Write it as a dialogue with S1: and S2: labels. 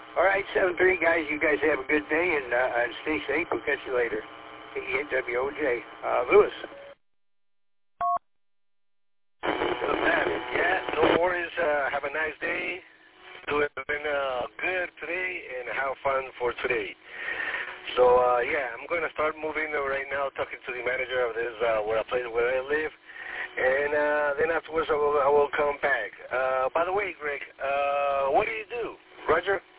S1: All right, 7-3, guys. You guys have a good day and stay safe. We'll catch you later. 88WOJ. Lewis.
S2: Yeah, no worries. Have a nice day. Doing good today and have fun for today. So, I'm going to start moving right now, talking to the manager of this, where I live. And then afterwards I will come back. By the way, Greg, what do you do? Roger?